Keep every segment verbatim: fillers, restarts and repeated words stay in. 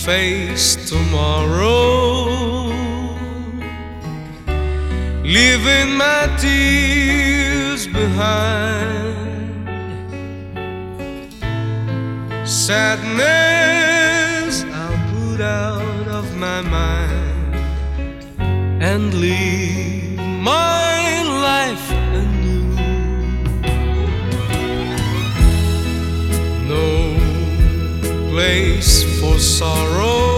face tomorrow, leaving my tears behind. Sadness I'll put out of my mind and live my life anew. No place for sorrow,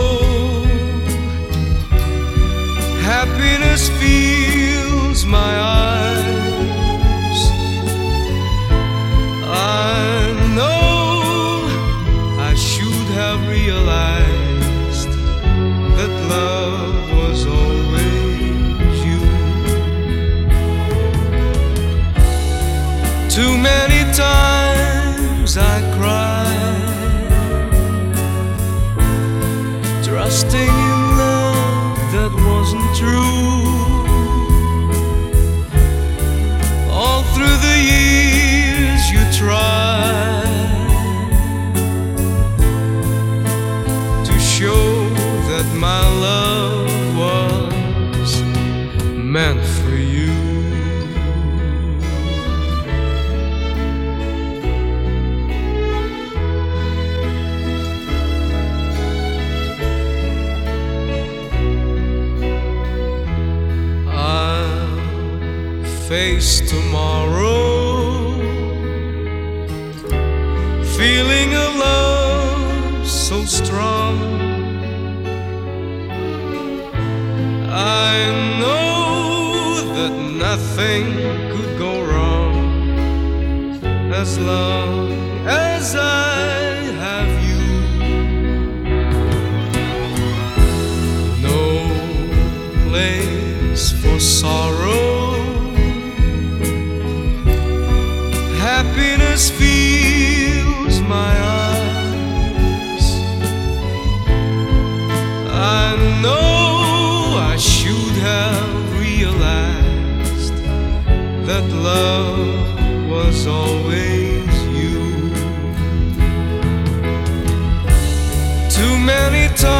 happiness fills my eyes. I know I should have realized that love was always you. Too many times I cried, trusting in love that wasn't true. All through the years you tried to show that my love was meant for you. Face tomorrow, feeling a love so strong. I know that nothing could go wrong as long as I have you. No place for sorrow, happiness fills my eyes. I know I should have realized that love was always you. Too many times